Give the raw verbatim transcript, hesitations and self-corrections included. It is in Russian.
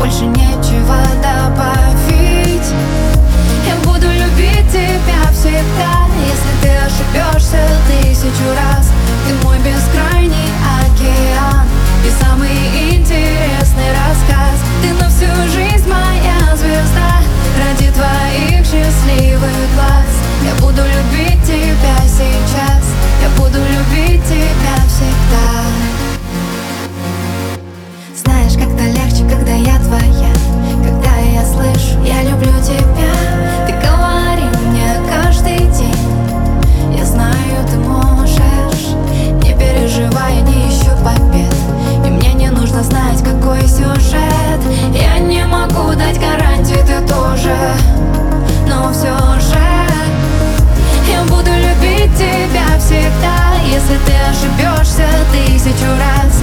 больше нечего добавить. Я буду любить тебя всегда, если ты ошибешься тысячу раз. Ты мой бескрайний океан и самый интересный рассказ. Ты на всю жизнь моя звезда, ради твоих счастливых глаз. Я буду любить тебя сейчас, я буду любить тебя всегда. Знаешь, как-то легче, когда я твоя, когда я слышу, я люблю тебя. Ты говори мне каждый день, я знаю, ты можешь. Не переживай, я не ищу побед, и мне не нужно знать, какой сюжет. Я не могу дать гарантии, ты тоже, но все же я буду любить тебя всегда, если ты ошибешься тысячу раз.